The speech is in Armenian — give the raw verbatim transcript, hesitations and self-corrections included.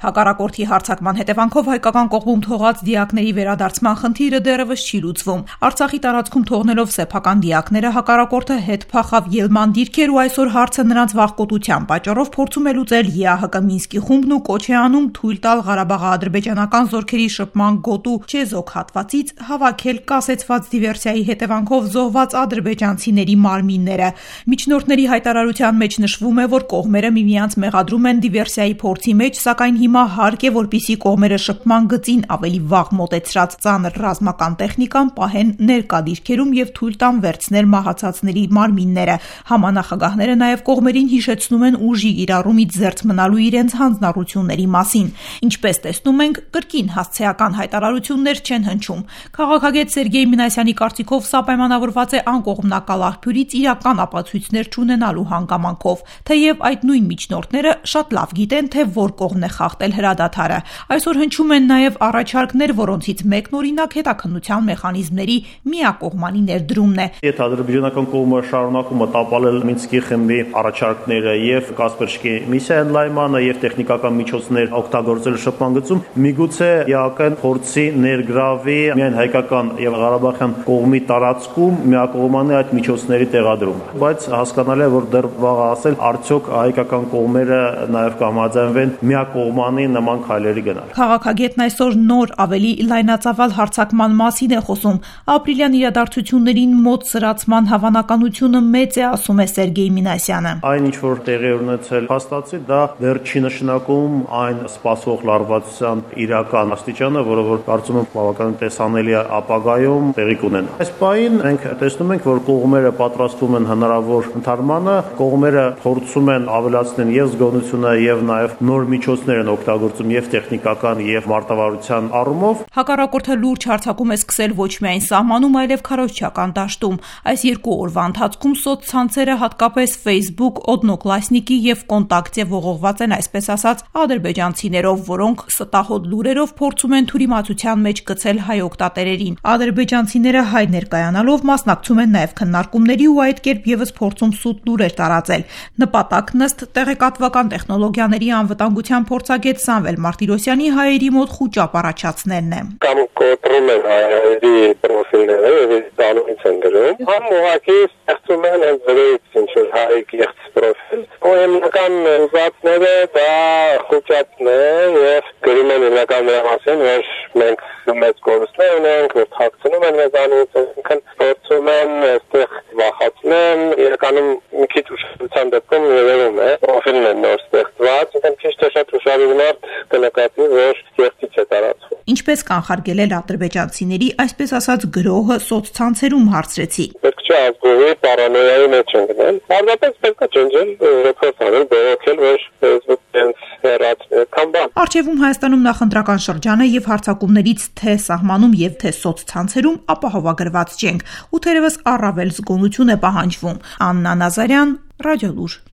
Հակառակորդի հարձակման հետևանքով հայկական կողմում թողած դիակների վերադարձման խնդիրը դեռևս չի լուծվում։ Արցախի տարածքում թողնելով սեփական դիակները հակառակորդը հետ փախավ ելման դիրքեր ու այսօր հարցը նրանց վախկոտության պատճառով փորձում է լուծել ԵԱՀԿ Մինսկի խումբն ու կոչ է անում թույլ տալ Ղարաբաղի-ադրբեջանական զորքերի շփման գոտու Չեզոք հատվածից հավաքել կասեցված դիվերսիայի հետևանքով զոհված ադրբեջանցիների մարմինները։ Միջնորդների հայտարարության մեջ նշվում է, որ կողմերը միմյանց մեղադրում են դիվերսիայի փորձի մեջ, սակայն հիմա հարկ է, որպեսզի կողմերը շփման գծին ավելի վաղ մոտեցրած ծանր ռազմական տեխնիկան պահեն ներկա դիրքերում եւ թույլ տան վերցնել մահացածների մարմինները։ Համանախագահները նաեւ կողմերին հիշեցնում են ուժի կիրառումից զերծ մնալու իրենց հանձնառությունների մասին։ Ինչպես տեսնում ենք, կրկին հասցեական հայտարարություններ չեն հնչում։ Քաղաքագետ Սերգեյ Մինասյանի կարծիքով սա պայմանավորված է անկողմնակալ աղբյուրից իրական ապացույցներ չունենալու հանգամանքով, թեև այդ նույն միջնորդները շատ լավ գիտեն, թե որ կողմն է խախտել հրադադարը։ Այսօր հնչում են նաև առաջարկներ, որոնցից մեկն օրինակ հետաքննության մեխանիզմների միակողմանի ներդրումն է։ Եթե ադրբեջանական կողմը շարունակում է տապալել Մինսկի խմբի առաջարկները եւ Կասպերսկի միսիա ընդլայնմանը եւ տեխնիկական միջոցներ օգտագործել շփման գծում, միգուցե ԵԱՀԿ-ն փորձի ներգրավի միայն հայկական եւ ղարաբաղյան կողմի տարածքում միակողմանի այդ միջոցների տեղադրումը։ Բայց հասկանալի է, որ դեռ վաղ է ասել, արդյոք հայկական կողմերը նաեւ կհամաձայնվեն միակողմանի նման քայլերի գնալ։ Քաղաքագետն այսօր նոր ավելի լայնածավալ հարձակման մասին է խոսում։ Ապրիլյան իրադարձություններին մոտ սրացման հավանականությունը մեծ է, ասում է Սերգեյ Մինասյանը։ Այն ինչ որ տեղի ունեցել փաստացի, դա դեռ չի նշանակում այն սպասվող լարվածության իրական աստիճանը, որը որ կարծում եմ բավականին տեսանելի է ապագայում տեղի կունենա։ Այս պահին մենք տեսնում ենք, որ կողմերը պատրաստվում են հնարավոր ընդհանրմանը, կողմերը փորձում են ավելացնել եւ զգոնությունը եւ նաեւ նոր միջոցներ են օգտագործում եւ տեխնիկական եւ մարտավարության առումով։ Հակառակորդը լուրջ հարձակում է սկսել ոչ միայն սահմանում, այլև քարոզչական դաշտում։ Այս երկու օրվա ընթացքում սոցցանցերը, հատկապես Facebook, Օդնոկլասնիկի եւ Կոնտակտե ողողված են, այսպես ասած, ադրբեջանցիներով, որոնք ստահոդ լուրերով փորձում են թյուրիմացության մեջ գցել հայ օգտատերերին։ Ադրբեջանցիները հայ ներկայանալով մասնակցում են նաեւ քննարկումների ու այդ կերպ եւս փորձում սուտ լուրեր տարածել։ Նպատակն ըստ տեղեկատվական տեխնոլոգիաների անվտանգության փորձագետ Սամվել Մարտիրոսյանի հայերի մոտ խուճապ առաջացնելն է։ Կամ կոտրում են հայերի պրոֆիլները եւ տալուց են գրում։ Համ ուղղակի ստեղծում են զրույց ինչ-որ հայ կեղծ պրոֆիլ։ Օրինական ուզածները դա խուճապն է եւ գրում են իրական նրա մասին, որ մենք մեծ կորուստներ ունենք, որ թաքցնում են մեզանից, այսինքն փորձում են այստեղ վախացնեն, իրականում մի քիչ ուշադրության դեպքում երևում է պրոֆիլն է նոր ստեղծված, այսինքն քիչ թե շատ ուշադրություն մարդ կնկատի, որ կեղծիչ է տարածվում։ Ինչպես կանխարգելել ադրբեջանցիների, այսպես ասած, գրոհը սոցցանցերում հարցրեցի։ Պետք չէ ազգովի պարանոյայի մեջ ընկնել։ Պարզապես պետք է ջնջել, ռեպորտ անել, բողոքել, որ Facebook-ից հեռացնել, կամ բան։ Առջևում Հայաստանում նախընտրական շրջան է եւ հարձակումներից թե սահմանում եւ թե սոցցանցերում ապահովագրված չենք, ու թերևս առավել զգոնություն է պահանջվում։ Աննա Նազարյան, Ռադիոլուր։